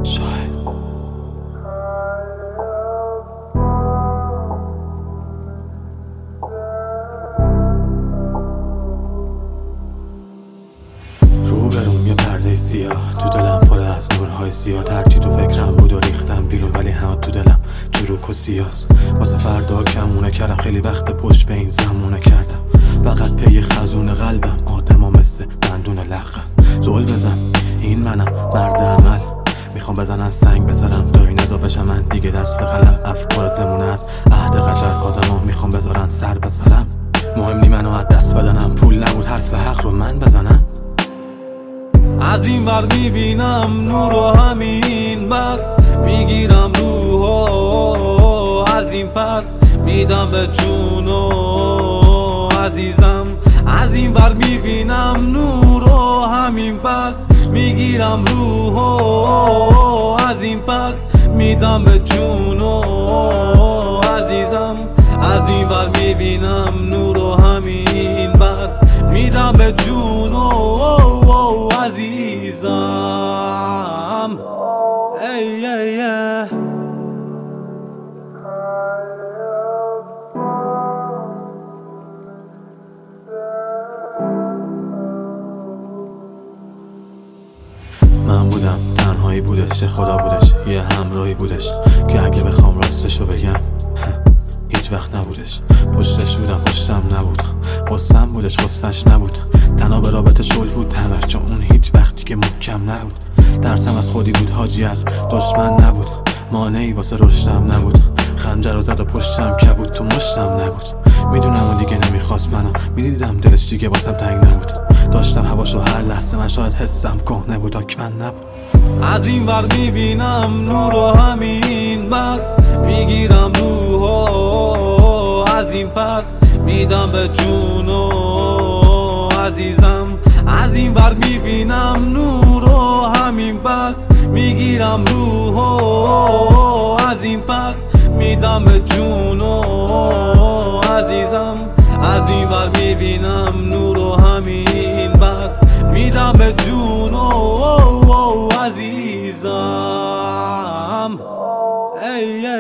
شاید روبروم یه پرده سیاه، تو دلم پر از نورهای زیاد. هرچی تو فکرم بود و ریختم بیرون، ولی همه تو دلم چروک و سیاست. واسه فردا کمونه کردم، خیلی وقت پشت به این زمونه کردم. فقط پی خزون قلبم، آدم ها مثل دندون لقم. زول بزن این منم مرد عمل، میخوام بزنن سنگ بذارم دایی نزا بشم من دیگه دست به قلم. افکارت نمونه از عهد قجر، آدم ها میخوام بذارن سر به سرم. مهم نی منو از دست بدنم، پول نبود حرف حق رو من بزنم. از این ور میبینم نور و همین بس، میگیرم روحو از این پس میدم به جون و عزیزم. از این ور میبینم نور و همین پس میگیرم روحو از این پس میدم به جون و عزیزم. از این ور میبینم نور و همین بس میدم به جون و عزیزم. ای ای ای. من بودم تنهایی بودش، خدا بودش یه همراهی بودش که اگه بخوام راستشو بگم هیچ وقت نبودش. پشتش بودم پشتم نبود، قصم بودش قصهش نبود. تنها به رابطه شل بود همش، چون اون هیچ وقتی که محکم نبود. درسم از خودی بود حاجی، از دشمن نبود. مانعی واسه رشدم نبود، خنجر رو زد و پشتم کبود، تو مشتم نبود. میدونم اون دیگه نمیخواست منو، میدیدم دلش دیگه واسم تنگ نبود. داشتم هواشو هر لحظه، من شاید حسم کهنه بود آکمن نبود. از این ور میبینم نور و همین بس میگیرم روحو از این پس میدم به جون و عزیزم. از این ور میبینم نور و همین پس میگیرم روحو از این پس میدم به جون و عزیزم. از این ور میبینم نور و همین بس میدم به جون و عزیزم. ای